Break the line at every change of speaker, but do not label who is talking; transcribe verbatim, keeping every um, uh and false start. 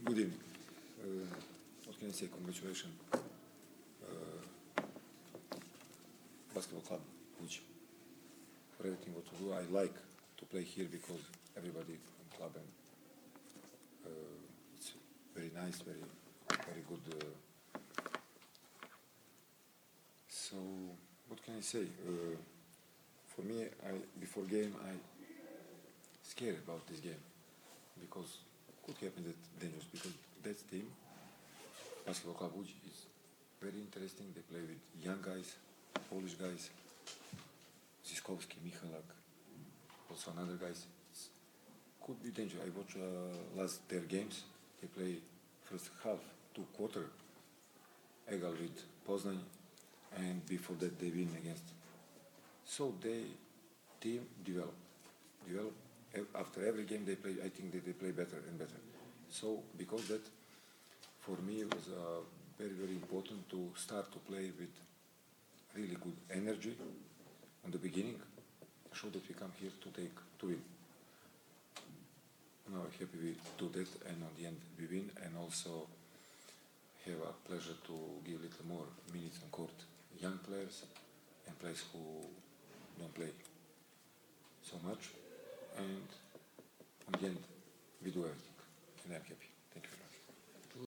Good evening. Uh, what can I say? Congratulations. Uh, Basketball Club Łódź for everything what you do. I like to play here because everybody from club and uh, it's very nice, very very good. Uh, so what can I say? Uh, for me, I before game I scared about this game because could happen that dangerous because that team, Basketball Club Łódź, is very interesting. They play with young guys, Polish guys, Ziskowski, Michalak, also another guys. It's, could be dangerous. I watch uh, last their games. They play first half, two quarter, egal with Poznań, and before that they win against. So they team develop, develop. After every game they play, I think that they play better and better. So because that, for me it was uh, very very important to start to play with really good energy on the beginning, show that we come here to take to win. Now I'm happy we do that, and on the end we win, and also have a pleasure to give a little more minutes on court, young players and players who don't play so much.